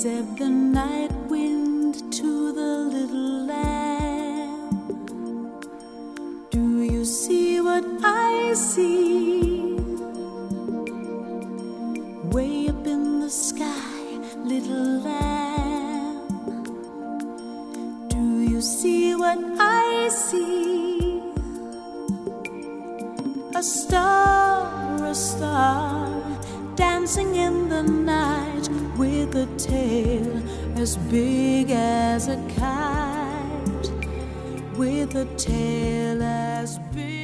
said the night wind to the little lamb, do you see what I see? Way up in the sky, little lamb, do you see what I see? A star, dancing in the night with a tail as big as a kite, with a tail as big